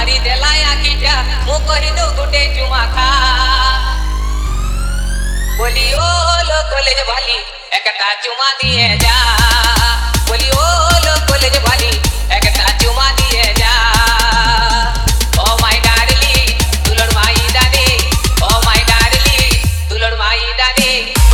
मारी देला आखिटा मु कहि दो गुटे चुमा खा बोली ओ लो कॉलेज वाली एकटा चुमा दिए जा बोली ओ लो कॉलेज वाली एकटा चुमा दिए जा ओ माय डार्लिंग दुलड़ माई दादी ओ माय डार्लिंग दुलड़ माई दादी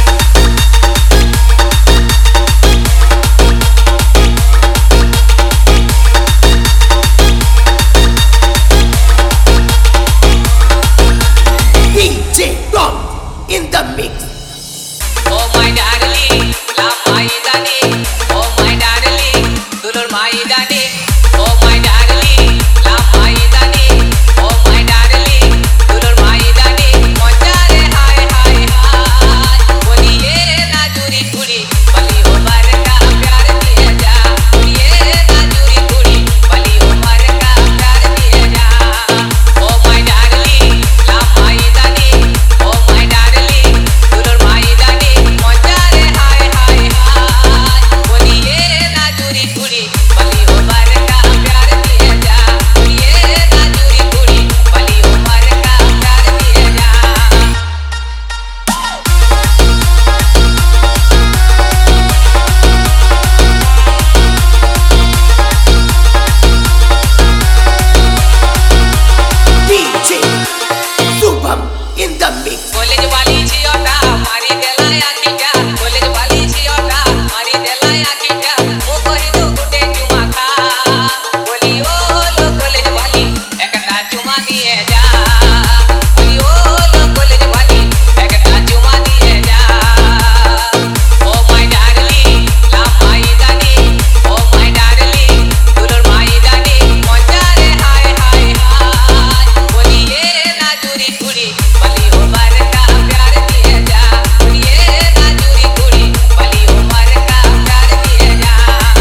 in the mix. Oh my darling, la mai dani. Oh my darling, dulur mai dani. Oh my darling, la mai dani. Oh my darling, dulur mai dani. Monjare hai hai hai. Boliye na juri kudi, bali umar ka pyar diye ja. Boliye na juri kudi, bali umar ka pyar diye ja. Oh my darling, la mai dani. Oh my darling, dulur mai dani. Monjare hai hai hai. Boliye na juri kudi, bali umar ka pyar diye ja. Boliye na juri kudi, bali umar ka pyar diye ja. DJ Shubham in the mix. College वाली छियोटा मारी देला आखिटा college वाली छियोटा मारी देला आखिटा मु कहि दो गुटे चुमा खा बोली ओ लो कॉलेज वाली एकटा चुमा दिए जा बोली ओ लो कॉलेज वाली एकटा चुमा दिए जा ओ माय डार्लिंग ला माई दानी ओ माय डार्लिंग दुलर माई दानी monjare hai hai hai बोलिए ना जूरी कुड़ी बली उमर का प्यार दिए जा बोलिए ना जूरी कुड़ी बली उमर का प्यार दिए जा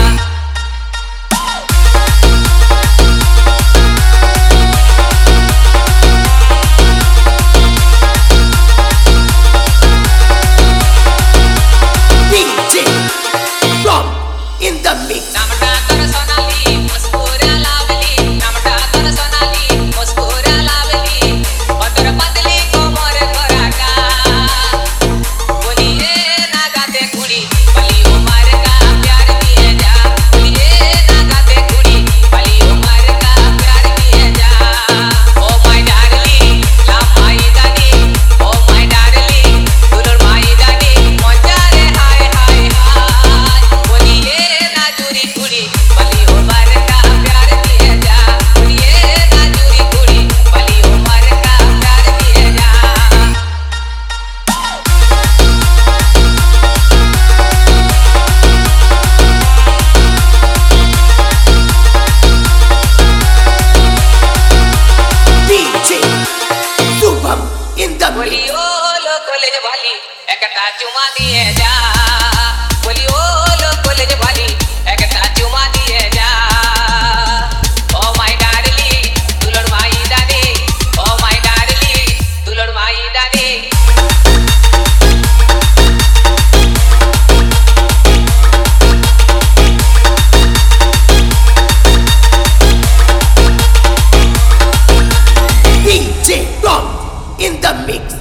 DJ Shubham in the mix. नमटा कर सोनाली मुस्कुरा लावली नमटा कर सोनाली मुस्कुरा लावली पत्थर पतली कोमर कराका बोलिए ना गाते कुड़ी बली उमर का प्यार दिए जा बोलिए ना गाते कुड़ी बली उमर का प्यार दिए जा ओ माय डार्लिंग ला माई दानी ओ माय डार्लिंग दुलर माई दानी monjare hai hai hai बोलिए ना जूरी कुड़ी बली उमर का प्यार दिए जा बोलिए ना जूरी कुड़ी बली उमर का प्यार दिए जा DJ Shubham in the बोली mix. ओ लो कॉलेज वाली एकटा चुमा दिए जा बोली ओ लो कॉलेज वाली एकटा चुमा दिए जा ओ माय डार्लिंग दुलड़ माई दादी ओ माय डार्लिंग दुलड़ माई दादी DJ Shubham in the mix.